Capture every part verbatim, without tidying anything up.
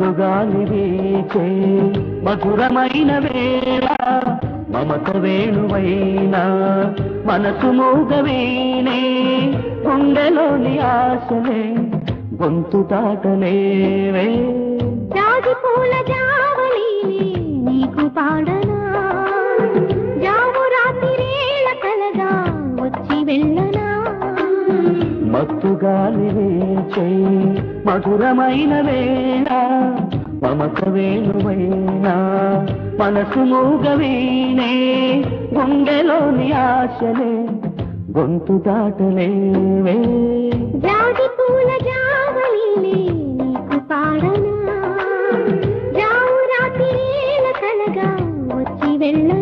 మత్తుగాలి వీచే మధురమైన వేళ మమత వేణువైనా మనసు మూగవీనే గుండెలోని ఆశలే గొంతు దాటలేవే జాజి పూల జావళి నీకు పాడనా జాము రాత్రిరేళ కలగా వచ్చి వెళ్ళనా మత్తుగాలి వీచే మధురమైన వేళ మమత వేణువైనా మనసు మూగవీనే గుండెలోని ఆశలే గొంతు దాటలేవే జాజి పూల జావళి నీకు పాడనా జాము రాత్రిరేళ కలగా వచ్చి వెళ్ళనా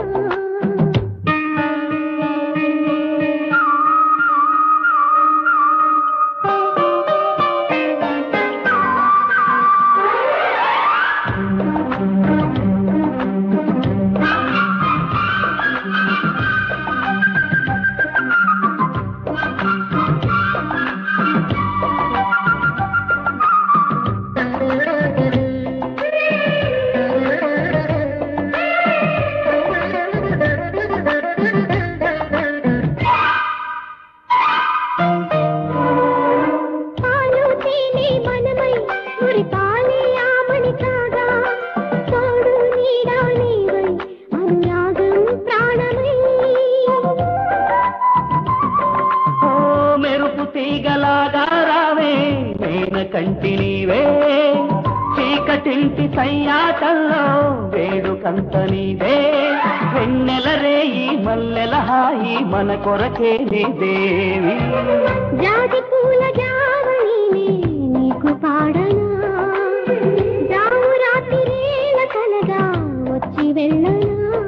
కంటి నీవే చీకటింటి సయ్యాటల్లో వేడుకంత నీదే వెన్నెల రేయి మల్లెల హాయి మన కొరకే నీ దేవి జాజి పూల జావళి నీకు పాడనా జాము రాత్రిరేళ కలగా వచ్చి వెళ్ళనా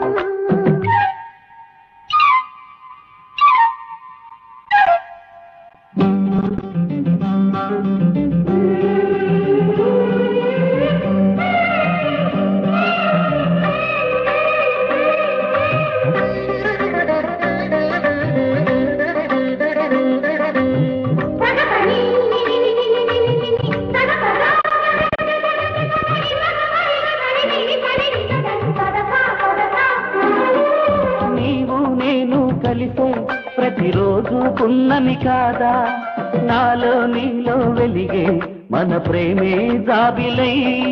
కలిసే ప్రతిరోజు పున్నమి కాదా నాలో నీలో వెలిగే మన ప్రేమే జాబిలై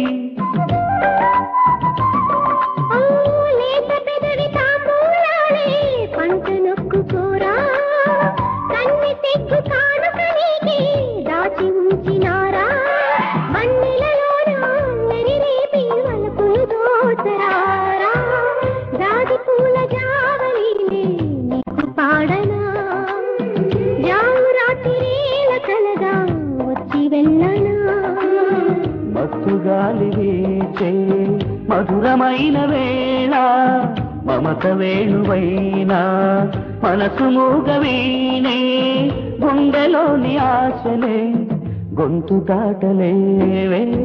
పంట నొక్కుకోరా కన్ని తెక్కు కానుకనికి దాచి ఉంచినారా మన్నెలలోన మెరిరేపి వలపులు దోచరారా జాజి పూల జావళి నీకు పాడనా జాము రాత్రిరేళ కలగా వచ్చి వెళ్ళనా మత్తుగాలి వీచే మధురమైన వేళ మమత వేణువైనా మనసు మూగవీనే గుండెలోని ఆశలే గొంతు దాటలేవే